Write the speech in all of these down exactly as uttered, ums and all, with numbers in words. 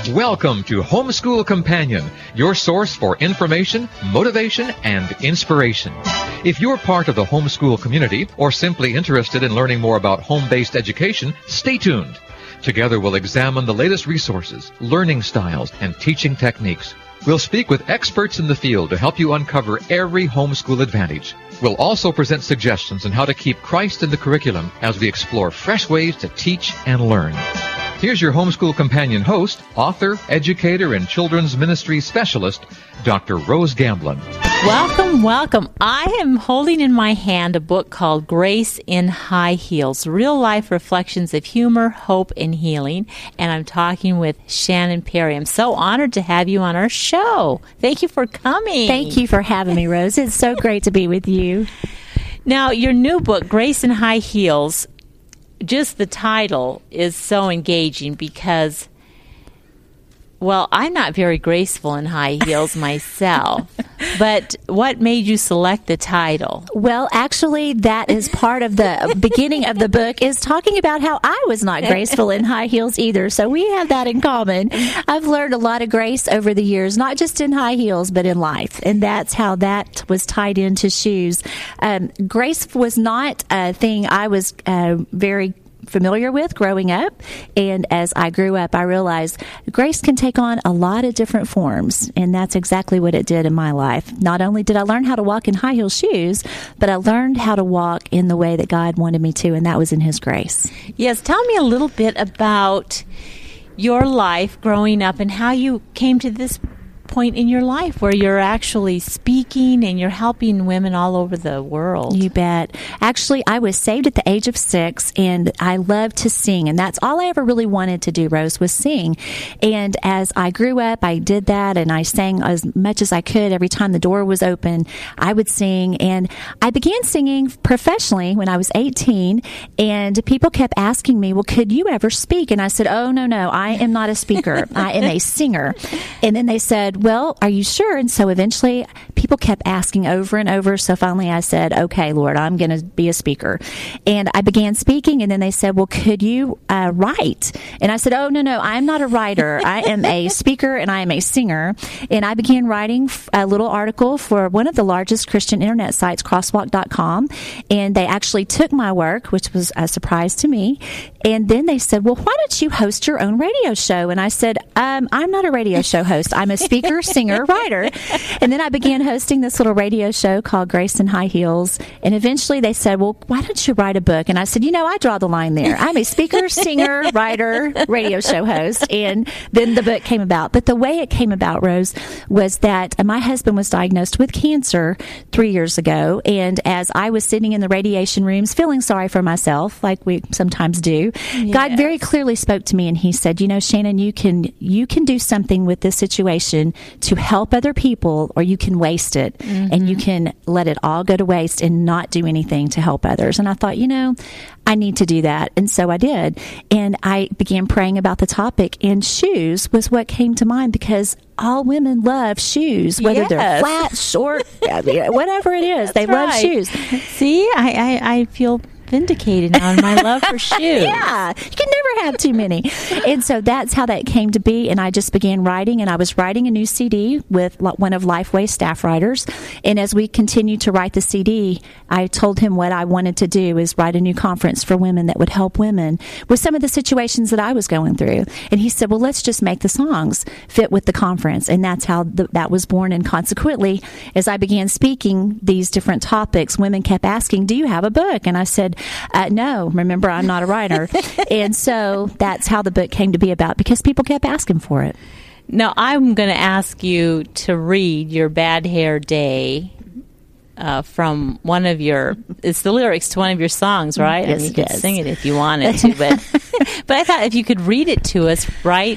Welcome to Homeschool Companion, your source for information, motivation, and inspiration. If you're part of the homeschool community or simply interested in learning more about home-based education, stay tuned. Together we'll examine the latest resources, learning styles, and teaching techniques. We'll speak with experts in the field to help you uncover every homeschool advantage. We'll also present suggestions on how to keep Christ in the curriculum as we explore fresh ways to teach and learn. Here's your Homeschool Companion host, author, educator, and children's ministry specialist, Doctor Rose Gamblin. Welcome, welcome. I am holding in my hand a book called Grace in High Heels, Real-Life Reflections of Humor, Hope, and Healing. And I'm talking with Shannon Perry. I'm so honored to have you on our show. Thank you for coming. Thank you for having me, Rose. It's so great to be with you. Now, your new book, Grace in High Heels, just the title is so engaging because, well, I'm not very graceful in high heels myself, but what made you select the title? Well, actually, that is part of the beginning of the book, is talking about how I was not graceful in high heels either. So we have that in common. I've learned a lot of grace over the years, not just in high heels, but in life. And that's how that was tied into shoes. Um, grace was not a thing I was uh, very familiar with growing up, and as I grew up I realized grace can take on a lot of different forms, and that's exactly what it did in my life. Not only did I learn how to walk in high heel shoes, but I learned how to walk in the way that God wanted me to, and that was in His grace. Yes, tell me a little bit about your life growing up and how you came to this point in your life where you're actually speaking and you're helping women all over the world. You bet. Actually, I was saved at the age of six, and I loved to sing, and that's all I ever really wanted to do, Rose, was sing. And as I grew up, I did that, and I sang as much as I could. Every time the door was open, I would sing, and I began singing professionally when I was eighteen, and people kept asking me, well, could you ever speak? And I said, oh, no, no, I am not a speaker. I am a singer. And then they said, well, are you sure? And so eventually people kept asking over and over. So finally I said, okay, Lord, I'm going to be a speaker. And I began speaking, and then they said, well, could you uh, write? And I said, oh, no, no, I'm not a writer. I am a speaker and I am a singer. And I began writing a little article for one of the largest Christian internet sites, crosswalk dot com. And they actually took my work, which was a surprise to me. And then they said, well, why don't you host your own radio show? And I said, um, I'm not a radio show host. I'm a speaker, singer, writer. And then I began hosting this little radio show called Grace in High Heels. And eventually they said, well, why don't you write a book? And I said, you know, I draw the line there. I'm a speaker, singer, writer, radio show host. And then the book came about. But the way it came about, Rose, was that my husband was diagnosed with cancer three years ago. And as I was sitting in the radiation rooms feeling sorry for myself, like we sometimes do, yes, God very clearly spoke to me, and He said, you know, Shannon, you can you can do something with this situation to help other people, or you can waste it, mm-hmm. and you can let it all go to waste and not do anything to help others. And I thought, you know, I need to do that. And so I did. And I began praying about the topic, and shoes was what came to mind, because all women love shoes, whether yes. they're flat, short, whatever it is. They right. love shoes. See, I, I, I feel vindicated now in my love for shoes. Yeah, you can never have too many. And so that's how that came to be. And I just began writing, and I was writing a new C D with one of Lifeway's staff writers. And as we continued to write the C D, I told him what I wanted to do is write a new conference for women that would help women with some of the situations that I was going through. And he said, well, let's just make the songs fit with the conference. And that's how the, that was born. And consequently, as I began speaking these different topics, women kept asking, do you have a book? And I said, Uh, no, remember, I'm not a writer. And so that's how the book came to be about, because people kept asking for it. Now, I'm going to ask you to read your Bad Hair Day uh, from one of your, it's the lyrics to one of your songs, right? Yes, I mean, you it can is. sing it if you wanted to, but, but I thought if you could read it to us right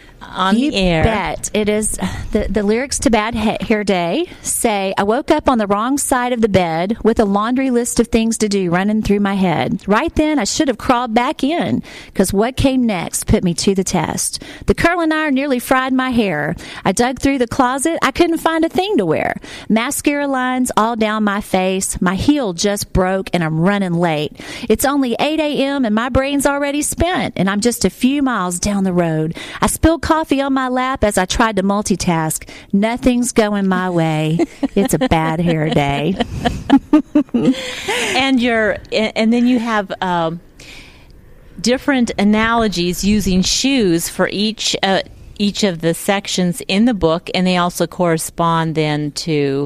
on you the air. Bet. It is the, the lyrics to Bad Hair Day say, I woke up on the wrong side of the bed with a laundry list of things to do running through my head. Right then, I should have crawled back in, because what came next put me to the test. The curling iron nearly fried my hair. I dug through the closet. I couldn't find a thing to wear. Mascara lines all down my face. My heel just broke, and I'm running late. It's only eight a.m. and my brain's already spent, and I'm just a few miles down the road. I spilled coffee coffee on my lap as I tried to multitask. Nothing's going my way. It's a bad hair day. and you're, and then you have um, different analogies using shoes for each uh, each of the sections in the book, and they also correspond then to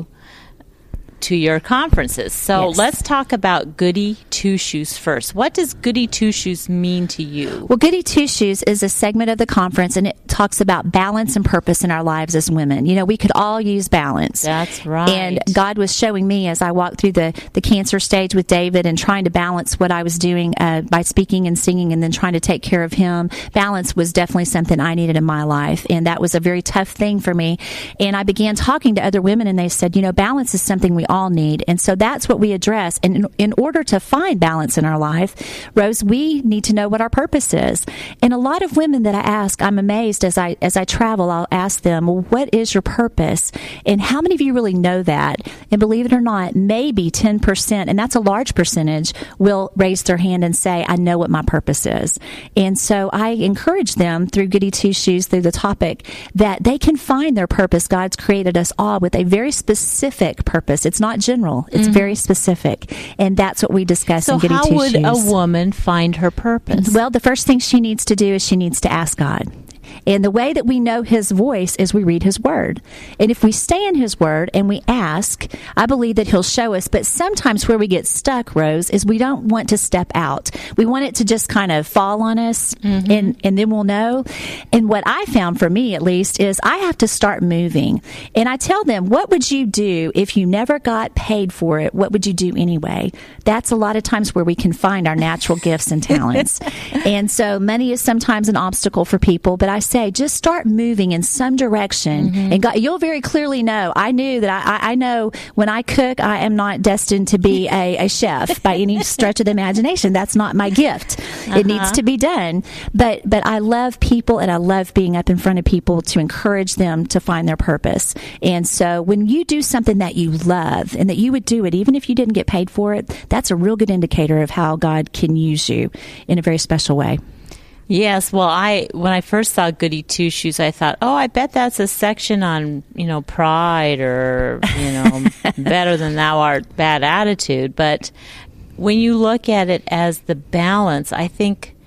to your conferences. So yes. Let's talk about Goody Two Shoes first. What does Goody Two Shoes mean to you? Well, Goody Two Shoes is a segment of the conference, and it talks about balance and purpose in our lives as women. You know, we could all use balance. That's right. And God was showing me as I walked through the, the cancer stage with David and trying to balance what I was doing uh, by speaking and singing and then trying to take care of him. Balance was definitely something I needed in my life, and that was a very tough thing for me. And I began talking to other women, and they said, you know, balance is something we all need. And so that's what we address. And in, in order to find balance in our life, Rose, we need to know what our purpose is. And a lot of women that I ask, I'm amazed as I as I travel, I'll ask them, well, what is your purpose? And how many of you really know that? And believe it or not, maybe ten percent, and that's a large percentage, will raise their hand and say, I know what my purpose is. And so I encourage them through Goody Two Shoes, through the topic, that they can find their purpose. God's created us all with a very specific purpose. It's not general. It's mm-hmm. very specific. And that's what we discuss so in Goody Two Shoes. So how would a woman find her purpose? Well, the first thing she needs to do is she needs to ask God. And the way that we know his voice is we read his word. And if we stay in his word and we ask, I believe that he'll show us. But sometimes where we get stuck, Rose, is we don't want to step out. We want it to just kind of fall on us, mm-hmm. and, and then we'll know. And what I found for me, at least, is I have to start moving. And I tell them, what would you do if you never got paid for it? What would you do anyway? That's a lot of times where we can find our natural gifts and talents. And so money is sometimes an obstacle for people, but I say, just start moving in some direction, mm-hmm. and God, you'll very clearly know. I knew that I, I know when I cook, I am not destined to be a, a chef by any stretch of the imagination. That's not my gift. Uh-huh. It needs to be done. But but I love people, and I love being up in front of people to encourage them to find their purpose. And so when you do something that you love and that you would do it even if you didn't get paid for it, that's a real good indicator of how God can use you in a very special way. Yes, well, I when I first saw Goody Two Shoes, I thought, oh, I bet that's a section on, you know, pride or, you know, better than thou art, bad attitude. But when you look at it as the balance, I think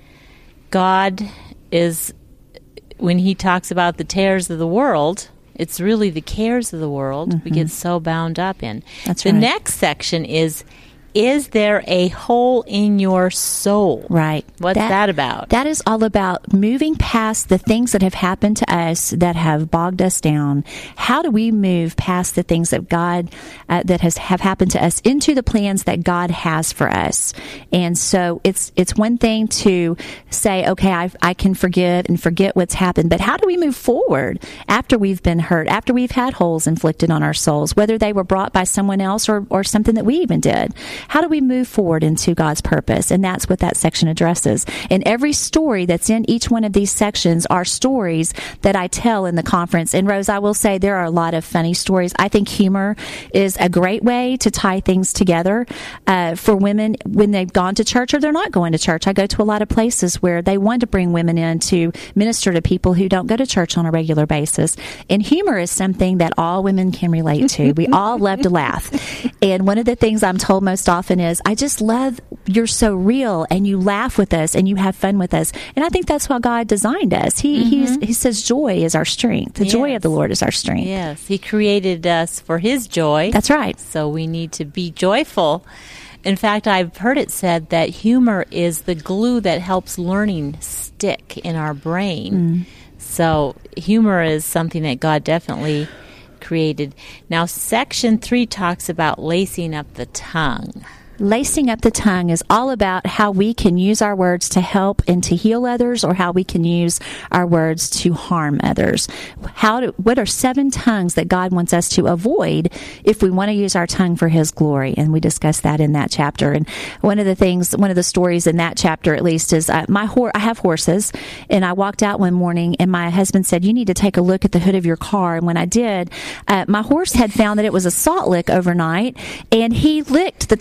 God is, when he talks about the tares of the world, it's really the cares of the world mm-hmm. we get so bound up in. That's the right. next section is, is there a hole in your soul? Right. What's that, that about? That is all about moving past the things that have happened to us that have bogged us down. How do we move past the things that God, uh, that has have happened to us into the plans that God has for us? And so it's it's one thing to say, okay, I, I can forgive and forget what's happened, but how do we move forward after we've been hurt, after we've had holes inflicted on our souls, whether they were brought by someone else or, or something that we even did? How do we move forward into God's purpose? And that's what that section addresses. And every story that's in each one of these sections are stories that I tell in the conference. And Rose, I will say there are a lot of funny stories. I think humor is a great way to tie things together uh, for women when they've gone to church or they're not going to church. I go to a lot of places where they want to bring women in to minister to people who don't go to church on a regular basis. And humor is something that all women can relate to. We all love to laugh. And one of the things I'm told most often is, I just love you're so real and you laugh with us and you have fun with us. And I think that's how God designed us. He mm-hmm. he's, he says joy is our strength. The yes. joy of the Lord is our strength. Yes, he created us for his joy. That's right. So we need to be joyful. In fact, I've heard it said that humor is the glue that helps learning stick in our brain. Mm. So humor is something that God definitely created. Now, section three talks about lacing up the tongue. Lacing up the tongue is all about how we can use our words to help and to heal others, or how we can use our words to harm others. How do, what are seven tongues that God wants us to avoid if we want to use our tongue for his glory? And we discuss that in that chapter. And one of the things, one of the stories in that chapter at least is uh, my hor- I have horses, and I walked out one morning and my husband said, you need to take a look at the hood of your car. And when I did, uh, my horse had found that it was a salt lick overnight, and he licked the top of my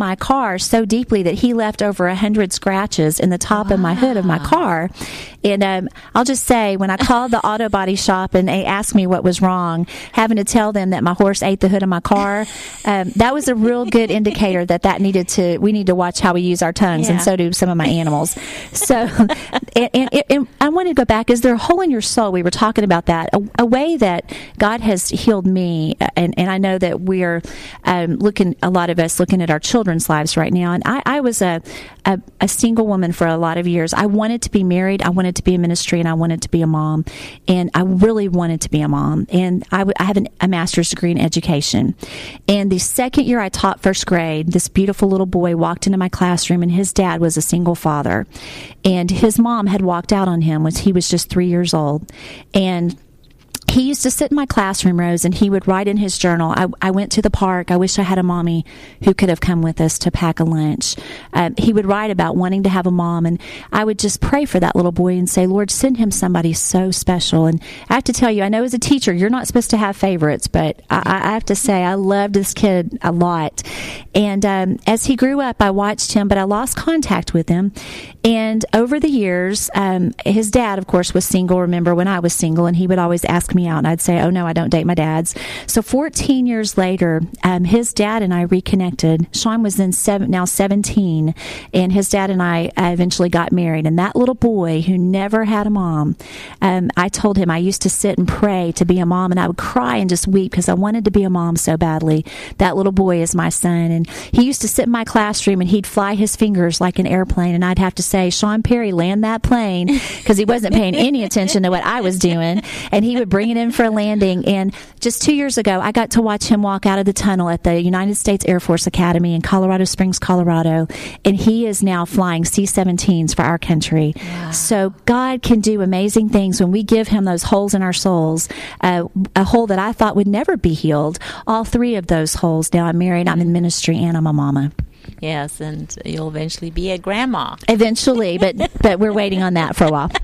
my car so deeply that he left over a hundred scratches in the top wow. of my hood of my car. And um, I'll just say, when I called the auto body shop and they asked me what was wrong, having to tell them that my horse ate the hood of my car, um, that was a real good indicator that that needed to, we need to watch how we use our tongues, yeah. and so do some of my animals. So, and, and, and I want to go back. Is there a hole in your soul? We were talking about that. A, a way that God has healed me, and, and I know that we're um, looking, a lot of us looking at our children's lives right now. And I, I was a, a, a single woman for a lot of years. I wanted to be married. I wanted to be in ministry, and I wanted to be a mom. And I really wanted to be a mom. And I, w- I have an, a master's degree in education. And the second year I taught first grade, this beautiful little boy walked into my classroom, and his dad was a single father. And his mom had walked out on him when he was just three years old. And he used to sit in my classroom, Rose, and he would write in his journal, I, I went to the park. I wish I had a mommy who could have come with us to pack a lunch. Uh, he would write about wanting to have a mom, and I would just pray for that little boy and say, Lord, send him somebody so special. And I have to tell you, I know as a teacher, you're not supposed to have favorites, but I, I have to say I loved this kid a lot. And um, as he grew up, I watched him, but I lost contact with him. And over the years, um, his dad, of course, was single, remember, when I was single, and he would always ask me out, and I'd say, oh, no, I don't date my dads. So fourteen years later, um, his dad and I reconnected. Sean was then seven, now seventeen, and his dad and I uh, eventually got married. And that little boy who never had a mom, um, I told him I used to sit and pray to be a mom, and I would cry and just weep because I wanted to be a mom so badly. That little boy is my son, and he used to sit in my classroom, and he'd fly his fingers like an airplane, and I'd have to say, Sean Perry, land that plane, because he wasn't paying any attention to what I was doing, and he would bring it in for a landing. And just two years ago, I got to watch him walk out of the tunnel at the United States Air Force Academy in Colorado Springs, Colorado, and he is now flying C seventeens for our country. Wow. So God can do amazing things when we give him those holes in our souls, uh, a hole that I thought would never be healed. All three of those holes. Now I'm married, I'm in ministry, and I'm a mama. Yes, and you'll eventually be a grandma. Eventually, but but we're waiting on that for a while.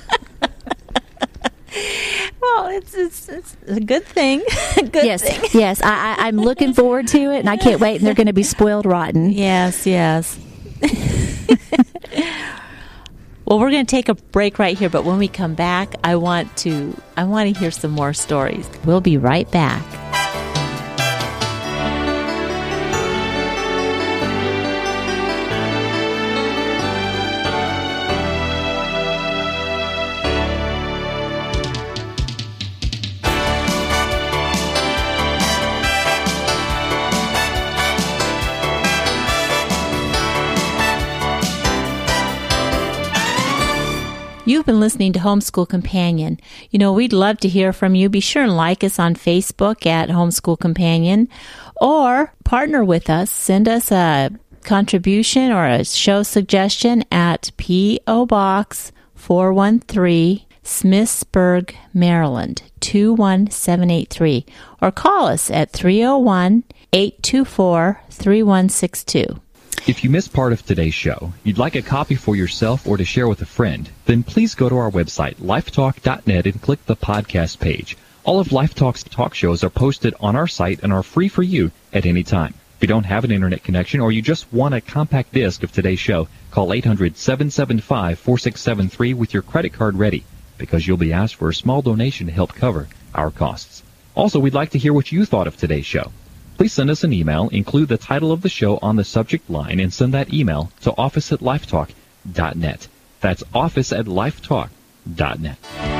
Well, it's, it's it's a good thing. good yes, thing. yes. I, I, I'm looking forward to it, and I can't wait. And they're going to be spoiled rotten. Yes, yes. Well, we're going to take a break right here, but when we come back, I want to I want to hear some more stories. We'll be right back. You've been listening to Homeschool Companion. You know, we'd love to hear from you. Be sure and like us on Facebook at Homeschool Companion, or partner with us. Send us a contribution or a show suggestion at P O. Box four one three, Smithsburg, Maryland, two one seven eight three, or call us at three oh one, eight two four, three one six two. If you missed part of today's show, you'd like a copy for yourself or to share with a friend, then please go to our website, lifetalk dot net, and click the podcast page. All of LifeTalk's talk shows are posted on our site and are free for you at any time. If you don't have an internet connection or you just want a compact disc of today's show, call eight hundred, seven seven five, four six seven three with your credit card ready, because you'll be asked for a small donation to help cover our costs. Also, we'd like to hear what you thought of today's show. Please send us an email, include the title of the show on the subject line, and send that email to office at lifetalk dot net. That's office at lifetalk dot net.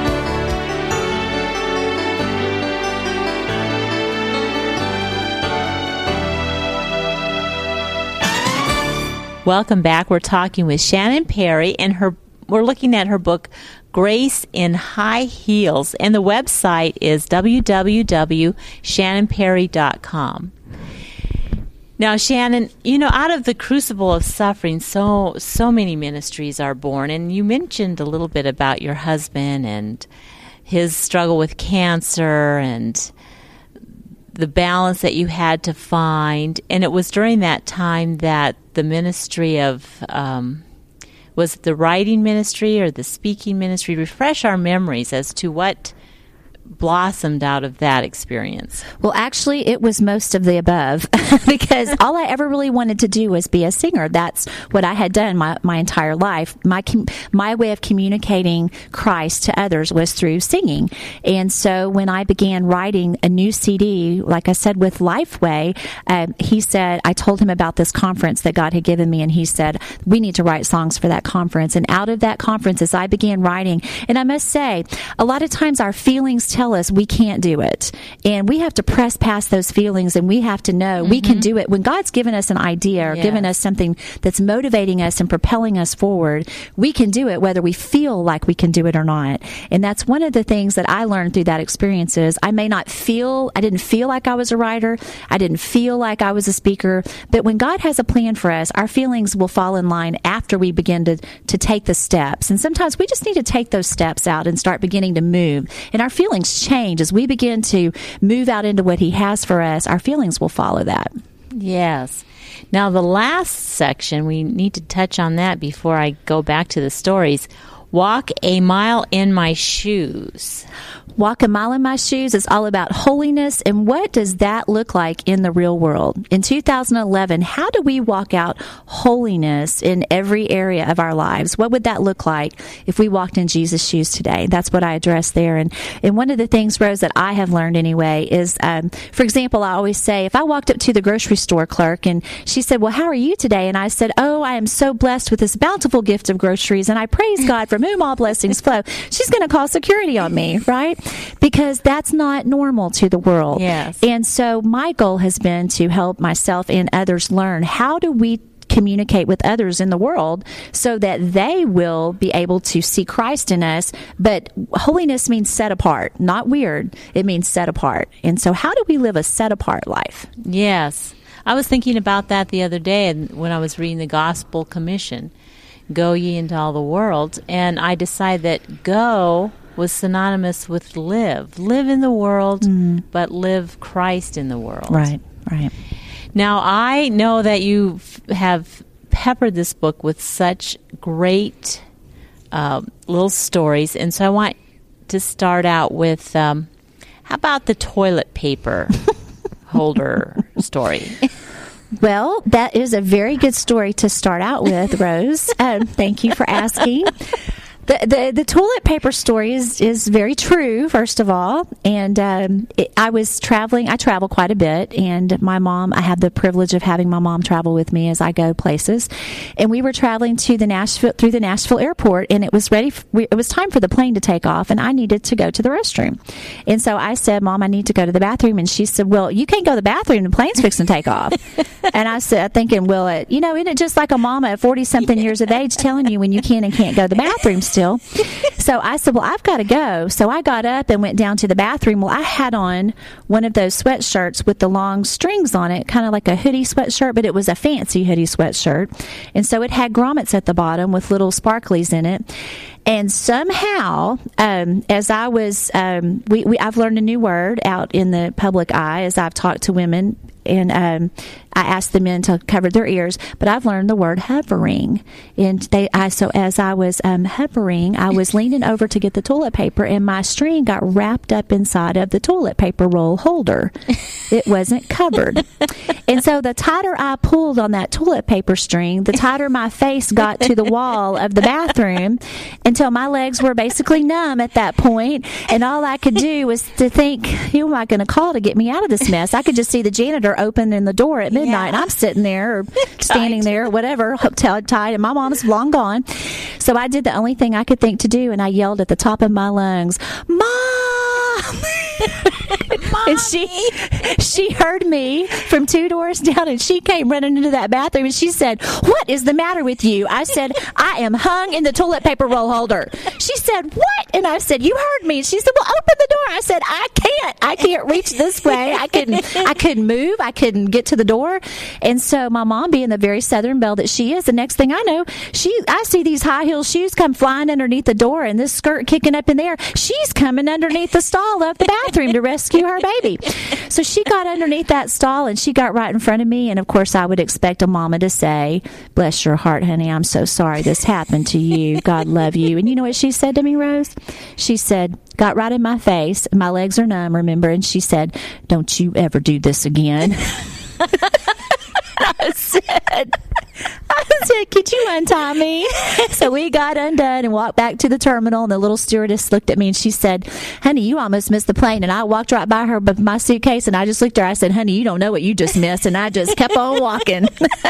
Welcome back. We're talking with Shannon Perry, and her we're looking at her book, Grace in High Heels, and the website is w w w dot shannon perry dot com. Now, Shannon, you know, out of the crucible of suffering, so so many ministries are born, and you mentioned a little bit about your husband and his struggle with cancer and the balance that you had to find, and it was during that time that the ministry of um, was it the writing ministry or the speaking ministry? Refresh our memories as to what blossomed out of that experience? Well, actually, it was most of the above because all I ever really wanted to do was be a singer. That's what I had done my, my entire life. My my way of communicating Christ to others was through singing. And so when I began writing a new C D, like I said, with Lifeway, uh, he said, I told him about this conference that God had given me, and he said, we need to write songs for that conference. And out of that conference, as I began writing, and I must say, a lot of times our feelings tell us we can't do it. And we have to press past those feelings, and we have to know mm-hmm. we can do it. When God's given us an idea or yes. given us something that's motivating us and propelling us forward, we can do it whether we feel like we can do it or not. And that's one of the things that I learned through that experience is I may not feel, I didn't feel like I was a writer. I didn't feel like I was a speaker. But when God has a plan for us, our feelings will fall in line after we begin to, to take the steps. And sometimes we just need to take those steps out and start beginning to move. And our feelings change. As we begin to move out into what He has for us, our feelings will follow that. Yes. Now, the last section, we need to touch on that before I go back to the stories. Walk a mile in my shoes. Walk a mile in my shoes is all about holiness, and what does that look like in the real world? In two thousand eleven, how do we walk out holiness in every area of our lives? What would that look like if we walked in Jesus' shoes today? That's what I address there. And, and one of the things, Rose, that I have learned anyway is, um, for example, I always say, if I walked up to the grocery store clerk and she said, well, how are you today? And I said, oh, I am so blessed with this bountiful gift of groceries, and I praise God from whom all blessings flow. She's going to call security on me, right? Because that's not normal to the world. Yes. And so my goal has been to help myself and others learn how do we communicate with others in the world so that they will be able to see Christ in us. But holiness means set apart, not weird. It means set apart. And so how do we live a set apart life? Yes. I was thinking about that the other day when I was reading the Gospel Commission. Go ye into all the world. And I decided that go was synonymous with live. Live in the world, mm. but live Christ in the world. Right, right. Now, I know that you f- have peppered this book with such great uh, little stories, and so I want to start out with, um, how about the toilet paper holder story? Well, that is a very good story to start out with, Rose. Um, thank you for asking. The, the the toilet paper story is, is very true, first of all. And um, it, I was traveling. I travel quite a bit. And my mom, I have the privilege of having my mom travel with me as I go places. And we were traveling to the Nashville through the Nashville airport. And it was ready. For, we, it was time for the plane to take off. And I needed to go to the restroom. And so I said, Mom, I need to go to the bathroom. And she said, well, you can't go to the bathroom. The plane's fixing to take off. And I said, thinking, well, it, you know, isn't it just like a mama at forty-something years of age telling you when you can and can't go to the bathroom still? So I said, well, I've got to go. So I got up and went down to the bathroom. Well, I had on one of those sweatshirts with the long strings on it, kind of like a hoodie sweatshirt, but it was a fancy hoodie sweatshirt. And so it had grommets at the bottom with little sparklies in it. And somehow, um, as I was, um, we, we, I've learned a new word out in the public eye as I've talked to women. And um, I asked the men to cover their ears, but I've learned the word hovering. And they, I, so as I was um, hovering, I was leaning over to get the toilet paper, and my string got wrapped up inside of the toilet paper roll holder. It wasn't covered. And so the tighter I pulled on that toilet paper string, the tighter my face got to the wall of the bathroom until my legs were basically numb at that point. And all I could do was to think, who am I going to call to get me out of this mess? I could just see the janitor opening the door at midnight. Yeah. And I'm sitting there or standing there or whatever, tied, and my mom's long gone. So I did the only thing I could think to do, and I yelled at the top of my lungs, Mom! And she she heard me from two doors down, and she came running into that bathroom, and she said, what is the matter with you? I said, I am hung in the toilet paper roll holder. She said, what? And I said, you heard me. She said, well, open the door. I said, I can't. I can't reach this way. I couldn't, I couldn't move. I couldn't get to the door. And so my mom, being the very Southern belle that she is, the next thing I know, she I see these high heel shoes come flying underneath the door, and this skirt kicking up in there. She's coming underneath the stall of the bathroom to rescue her baby. So she got underneath that stall, and she got right in front of me. And, of course, I would expect a mama to say, bless your heart, honey, I'm so sorry this happened to you. God love you. And you know what she said to me, Rose? She said, got right in my face. My legs are numb, remember? And she said, don't you ever do this again. I said, I said, could you untie me? So we got undone and walked back to the terminal, and the little stewardess looked at me and she said, honey, you almost missed the plane. And I walked right by her with my suitcase, and I just looked at her. I said, honey, you don't know what you just missed. And I just kept on walking.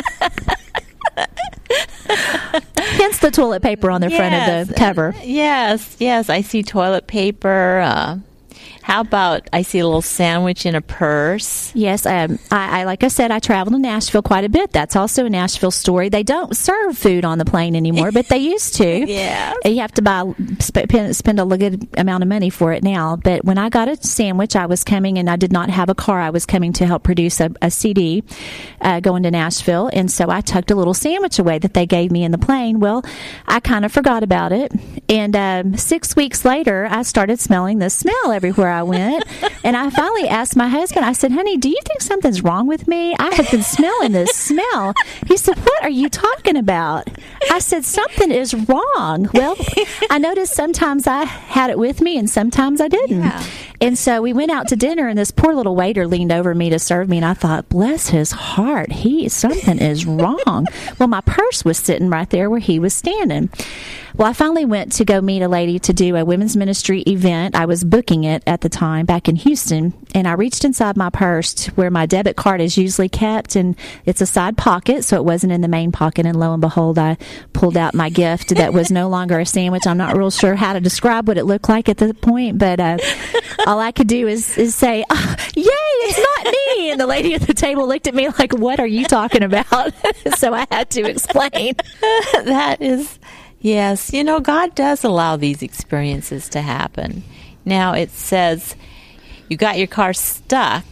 Hence the toilet paper on the yes. front of the cover. Yes, yes. I see toilet paper. Uh, how about I see a little sandwich in a purse? Yes, um, I, I like I said, I travel to Nashville quite a bit. That's also a Nashville story. They don't serve food on the plane anymore, but they used to. Yeah, you have to buy spend, spend a good amount of money for it now. But when I got a sandwich, I was coming, and I did not have a car. I was coming to help produce a, a C D uh, going to Nashville, and so I tucked a little sandwich away that they gave me in the plane. Well, I kind of forgot about it, and um, six weeks later, I started smelling this smell everywhere I went, and I finally asked my husband, I said, honey, do you think something's wrong with me? I have been smelling this smell. He said, what are you talking about? I said, something is wrong. Well, I noticed sometimes I had it with me and sometimes I didn't. Yeah. And so we went out to dinner, and this poor little waiter leaned over me to serve me, and I thought, bless his heart, he something is wrong. Well, my purse was sitting right there where he was standing. Well, I finally went to go meet a lady to do a women's ministry event. I was booking it at the time back in Houston, and I reached inside my purse to where my debit card is usually kept, and it's a side pocket, so it wasn't in the main pocket, and lo and behold, I pulled out my gift that was no longer a sandwich. I'm not real sure how to describe what it looked like at the point, but uh, all I could do is, is say, oh, yay, it's not me! And the lady at the table looked at me like, what are you talking about? So I had to explain. That is... Yes, you know, God does allow these experiences to happen. Now, it says you got your car stuck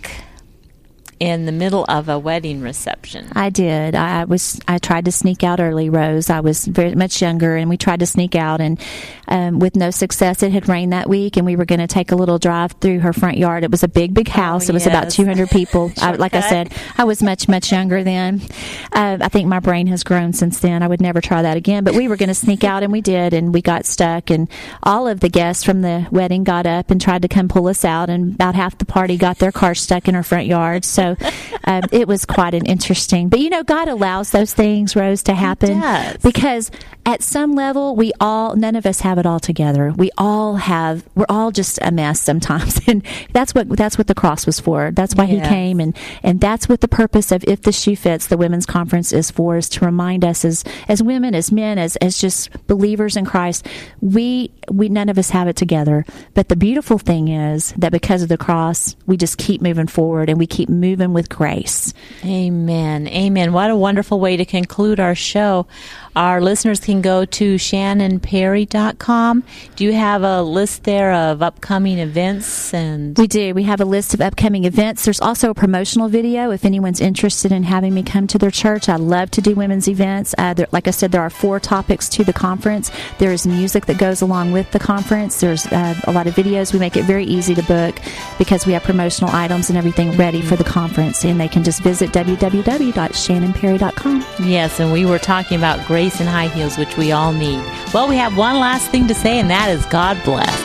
in the middle of a wedding reception. I did. I was. I tried to sneak out early, Rose. I was very much younger, and we tried to sneak out, and um, with no success. It had rained that week, and we were going to take a little drive through her front yard. It was a big, big house. Oh, it was yes. about two hundred people. I, like I said, I was much, much younger then. Uh, I think my brain has grown since then. I would never try that again. But we were going to sneak out, and we did, and we got stuck. And all of the guests from the wedding got up and tried to come pull us out, and about half the party got their car stuck in her front yard. So um, it was quite an interesting. But you know, God allows those things, Rose, to happen because at some level, we all, none of us have it all together. We all have, we're all just a mess sometimes, and that's what that's what the cross was for. That's why yes. He came, and and that's what the purpose of If the Shoe Fits, the women's conference, is for, is to remind us as as women, as men, as as just believers in Christ, we we none of us have it together. But the beautiful thing is that because of the cross, we just keep moving forward, and we keep moving with grace. Amen. Amen. What a wonderful way to conclude our show. Our listeners can go to shannon perry dot com. Do you have a list there of upcoming events? And we do. We have a list of upcoming events. There's also a promotional video if anyone's interested in having me come to their church. I love to do women's events. Uh, there, like I said, there are four topics to the conference. There is music that goes along with the conference. There's uh, a lot of videos. We make it very easy to book because we have promotional items and everything ready for the conference, and they can just visit w w w dot shannon perry dot com. Yes, and we were talking about grace and high heels, which we all need. Well, we have one last thing to say, and that is God bless.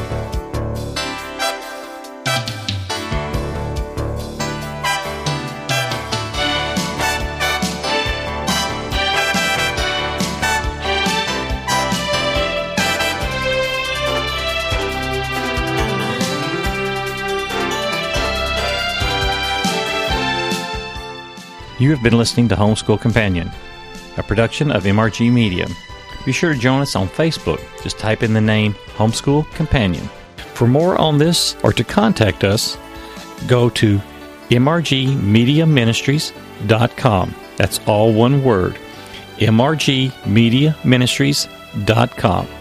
You have been listening to Homeschool Companion, a production of M R G Media. Be sure to join us on Facebook. Just type in the name Homeschool Companion. For more on this or to contact us, go to m r g media ministries dot com. That's all one word, m r g media ministries dot com.